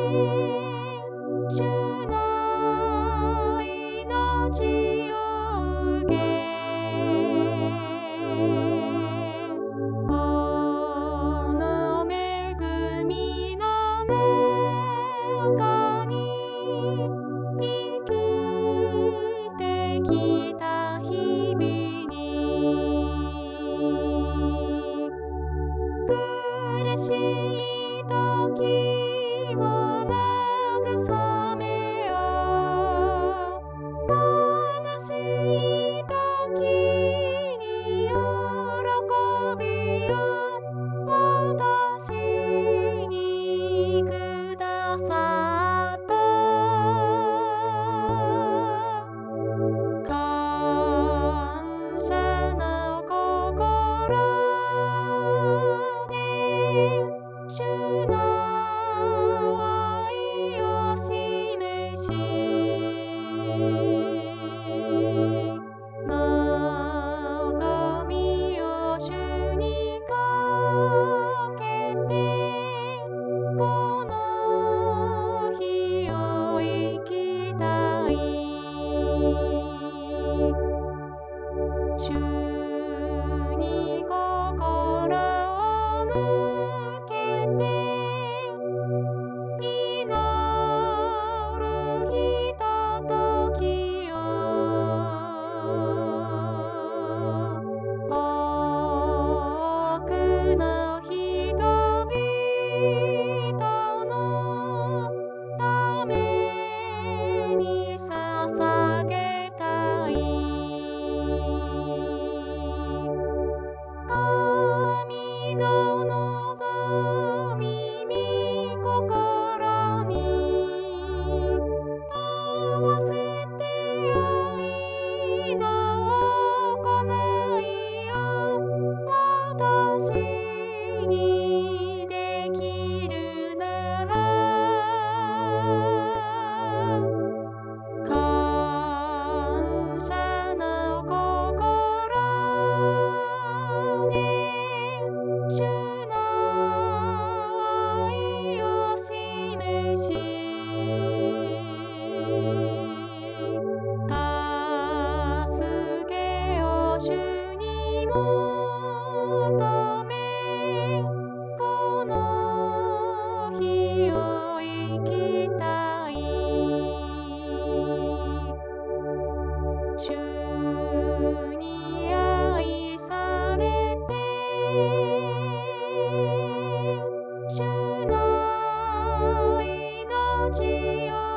主の命を受け、この恵みの中に生きてきた日々に、苦しい時を慰めよう、悲しい時に喜びを私にくださった。感謝の心で主の愛を示し、望みを主にかけて、この日を生きたい。主に心を向けて祈るひとときを、多くの人々のために捧げたい。神の望み御心に合わせて良いの行いを私にできるなら、感謝の心で主の愛を示し、助けを主に求め、この日を生きたい。主に愛されて、主の命を